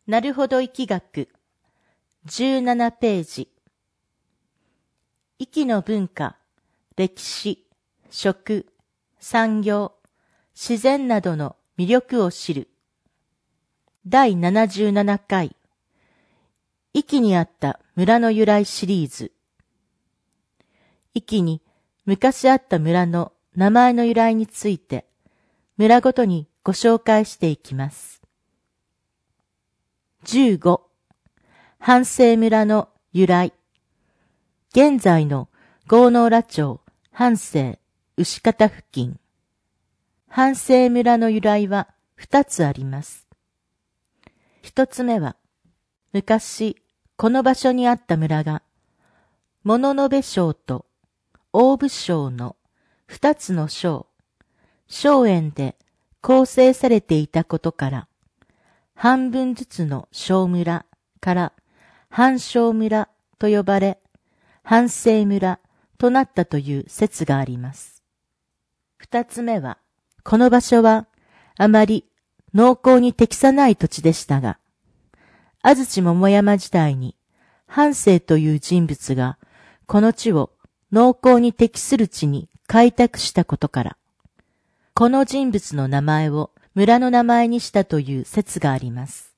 なるほど易学17ページ。壱岐の文化、歴史、食、産業、自然などの魅力を知る。第77回。壱岐にあった村の由来シリーズ。壱岐に昔あった村の名前の由来について、村ごとにご紹介していきます。15、半生村の由来。現在の郷ノ浦町半生牛方付近。半生村の由来は2つあります。1つ目は、昔この場所にあった村が、物部省と大部省の2つの省、荘園で構成されていたことから、半分ずつの省村から半省村と呼ばれ、半生村となったという説があります。二つ目は、この場所はあまり農耕に適さない土地でしたが、安土桃山時代に半生という人物がこの地を農耕に適する地に開拓したことから、この人物の名前を村の名前にしたという説があります。